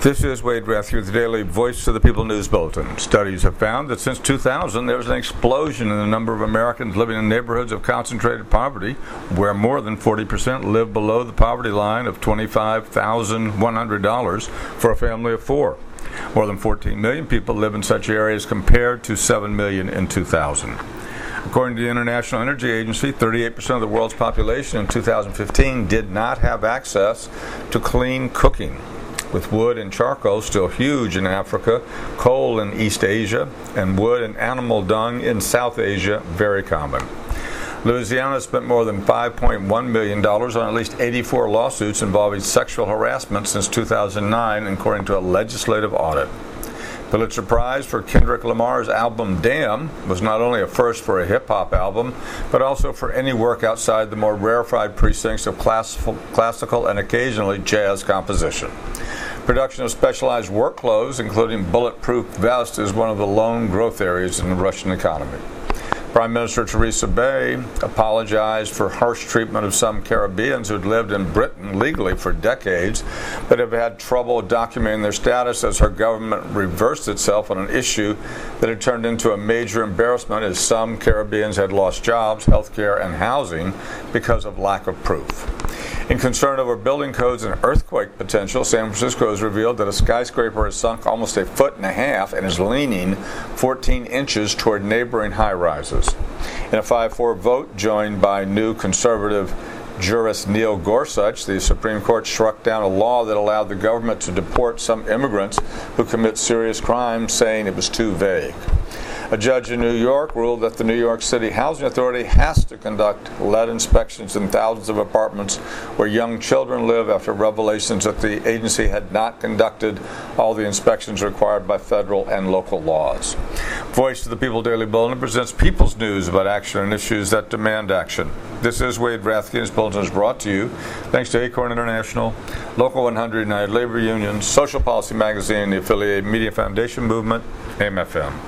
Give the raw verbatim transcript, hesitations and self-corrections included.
This is Wade Rathke with the Daily Voice of the People News Bulletin. Studies have found that since two thousand, there was an explosion in the number of Americans living in neighborhoods of concentrated poverty, where more than forty percent live below the poverty line of twenty-five thousand one hundred dollars for a family of four. More than fourteen million people live in such areas compared to seven million in two thousand. According to the International Energy Agency, thirty-eight percent of the world's population in two thousand fifteen did not have access to clean cooking, with wood and charcoal still huge in Africa, coal in East Asia, and wood and animal dung in South Asia very common. Louisiana spent more than five point one million dollars on at least eighty-four lawsuits involving sexual harassment since two thousand nine, according to a legislative audit. Pulitzer Prize for Kendrick Lamar's album Damn was not only a first for a hip-hop album, but also for any work outside the more rarefied precincts of classical, classical and occasionally jazz composition. Production of specialized work clothes, including bulletproof vests, is one of the lone growth areas in the Russian economy. Prime Minister Theresa May apologized for harsh treatment of some Caribbeans who'd lived in Britain legally for decades, but have had trouble documenting their status as her government reversed itself on an issue that had turned into a major embarrassment, as some Caribbeans had lost jobs, health care, and housing because of lack of proof. In concern over building codes and earthquake potential, San Francisco has revealed that a skyscraper has sunk almost a foot and a half and is leaning fourteen inches toward neighboring high-rises. In a five four vote joined by new conservative jurist Neil Gorsuch, the Supreme Court struck down a law that allowed the government to deport some immigrants who commit serious crimes, saying it was too vague. A judge in New York ruled that the New York City Housing Authority has to conduct lead inspections in thousands of apartments where young children live after revelations that the agency had not conducted all the inspections required by federal and local laws. Voice of the People Daily Bulletin presents people's news about action and issues that demand action. This is Wade Rathke, and this bulletin is brought to you thanks to Acorn International, Local one hundred, United Labor Union, Social Policy Magazine, the affiliated Media Foundation Movement, A M F M.